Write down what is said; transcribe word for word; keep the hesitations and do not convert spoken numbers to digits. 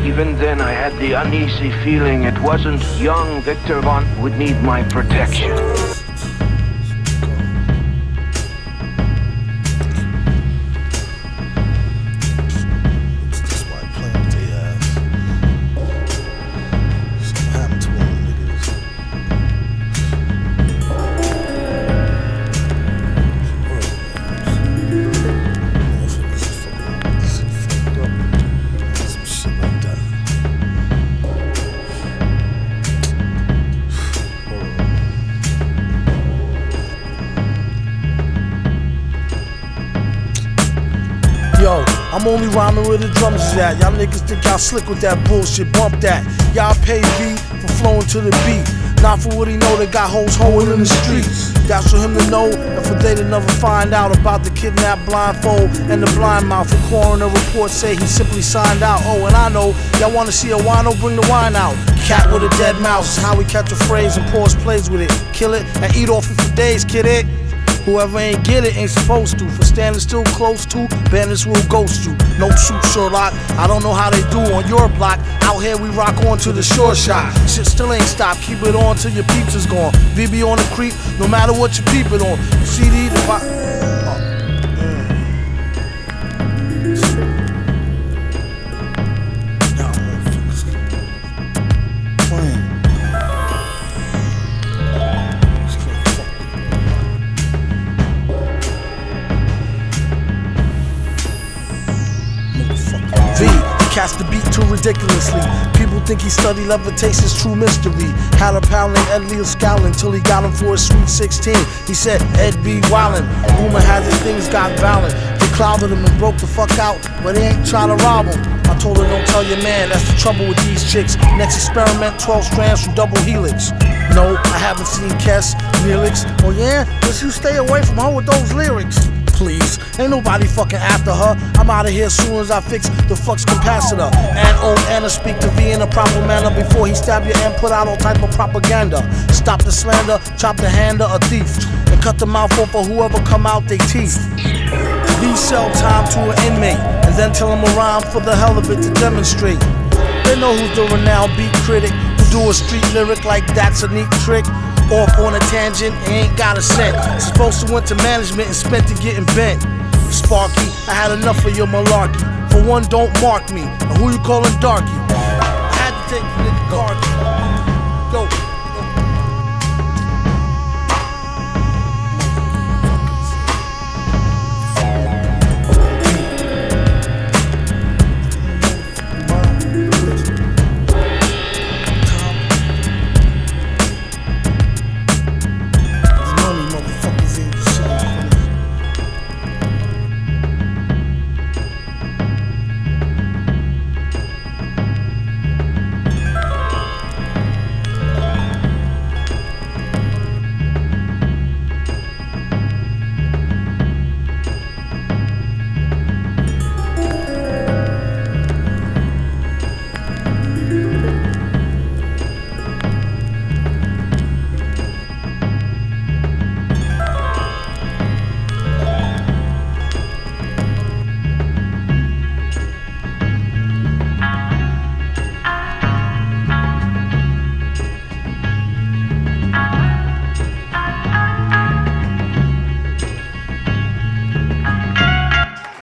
Even then, I had the uneasy feeling it wasn't young Victor Von would need my protection. Yo, I'm only rhyming where the drums is at. Y'all niggas think y'all slick with that bullshit, bump that. Y'all pay B for flowing to the beat, not for what he know that got hoes hoeing in the streets. That's for him to know, and for they to never find out about the kidnapped blindfold and the blind mouth. The coroner report say he simply signed out. Oh, and I know, y'all wanna see a wino, bring the wine out. Cat with a dead mouse is how we catch a phrase and pause plays with it. Kill it and eat off it for days, kid it. Whoever ain't get it ain't supposed to. For standing still close to, bandits will ghost you. No shoot Sherlock, I don't know how they do on your block. Out here we rock on to the short shot. Shit still ain't stopped, keep it on till your peeps is gone. V B on the creep, no matter what you peep it on. C D, the pop. V, he cast the beat too ridiculously. People think he studied levitation's true mystery. Had a pal named Ed Leo scowling till he got him for a sweet sixteen. He said, Ed be wildin'. Rumor has it things got violent. They clouded him and broke the fuck out, but they ain't trying to rob him. I told her, don't tell your man, that's the trouble with these chicks. Next experiment, twelve strands from double helix. No, I haven't seen Kess, Neelix. Oh yeah? Just you stay away from her with those lyrics. Please, ain't nobody fucking after her. I'm out of here soon as I fix the flux capacitor. And old Anna speak to V in a proper manner before he stab you and put out all type of propaganda. Stop the slander, chop the hand of a thief, and cut the mouth off of whoever come out they teeth. V sell time to an inmate, and then tell him a rhyme for the hell of it to demonstrate. They know who's the renowned beat critic who do a street lyric like that's a neat trick. Off on a tangent, ain't got a cent. Supposed to went to management and spent it getting bent. Sparky, I had enough of your malarkey. For one, don't mark me. And who you calling darky? I had to take the nigga Cardi.